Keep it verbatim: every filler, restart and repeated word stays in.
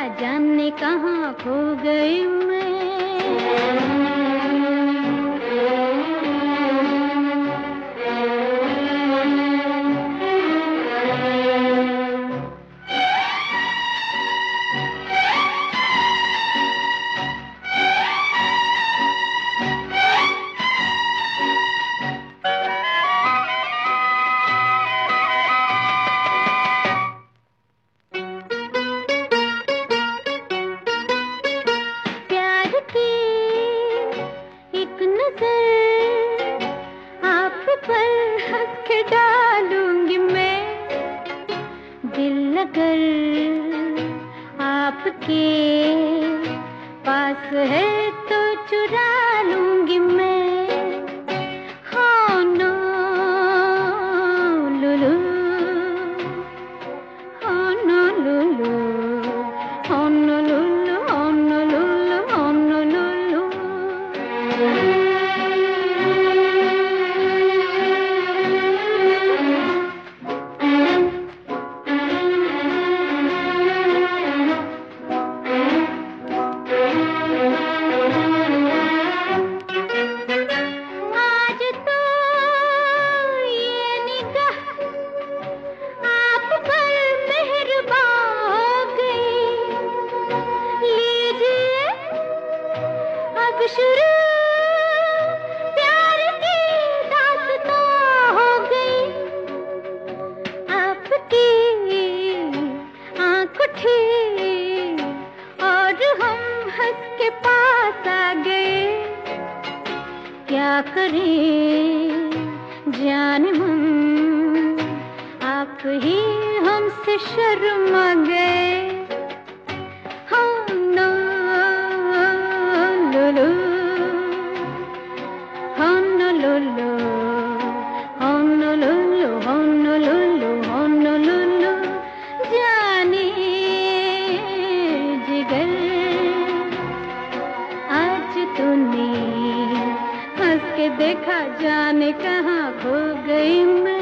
जाने कहाँ खो गई मैं। अगर आपके पास है तो चुरा लूंगी मैं। हाँ ना लुलू, हाँ ना लुलू, हाँ ना लुलू, हाँ ना लुलू, हाँ ना लुलू। शुरू प्यार की दास्तां हो गई, आपकी आँख उठी और हम हंस के पास आ गए। क्या करें जाने मन, आप ही हमसे शर्मा गए। जाने जिगर आज तूने हंस के देखा, जाने कहाँ खो गई मैं।